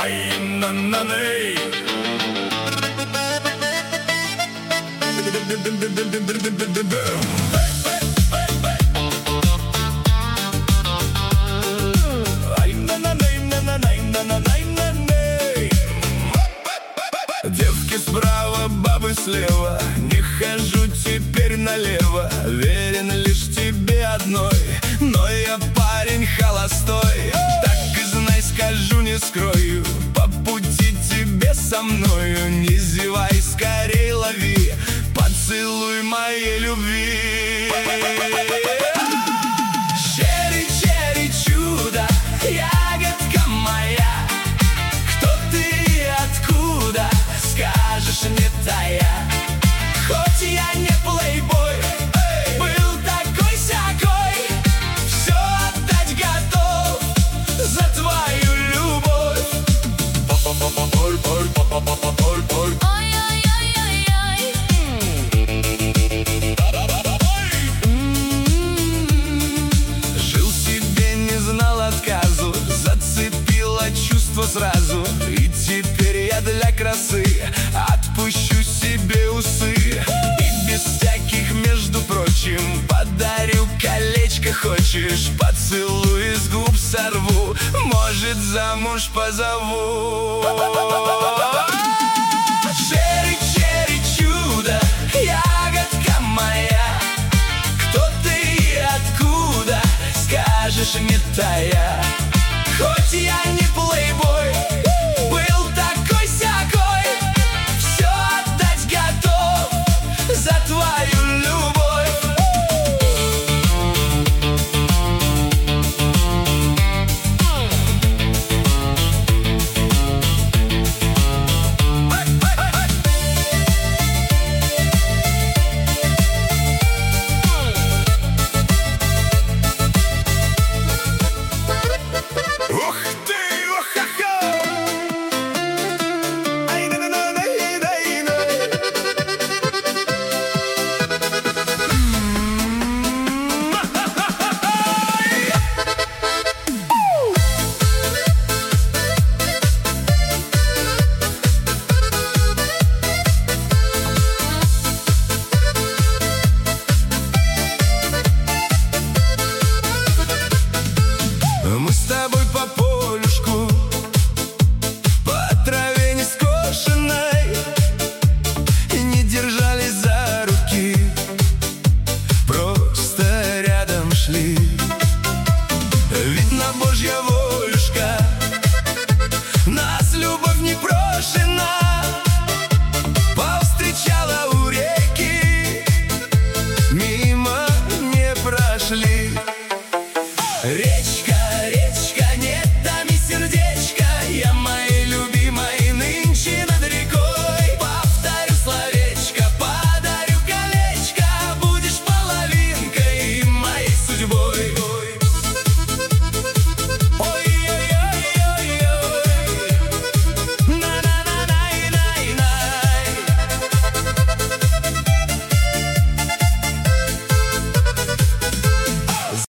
Ай, на-на-ней. Девки справа, бабы слева, не хожу теперь налево. Верен лишь тебе одной, но я парень холостой. Так и знай, скажу, не скрою, по пути тебе со мною. Не зевай, скорей лови поцелуй моей любви. Черри, черри, чудо, ягодка моя, кто ты и откуда, скажешь, не тая. Хоть я не плейбой, был такой-сякой, все отдать готов за твою любовь. Ой-ой-ой-ой-ой. Жил себе, не знал отказу, зацепило чувство сразу. И теперь я для красы отпущу себе усы. И без всяких, между прочим, подарю колечко. Хочешь, поцелуй с губ сорву, может, замуж позову.